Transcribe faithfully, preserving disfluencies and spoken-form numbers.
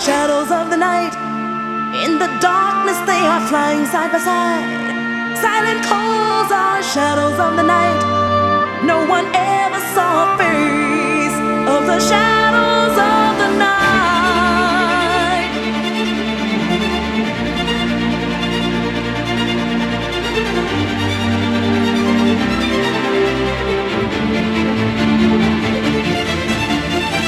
shadows of the night. In the darkness they are flying side by side. Silent calls are shadows of the night. No one ever saw a face of the shadow.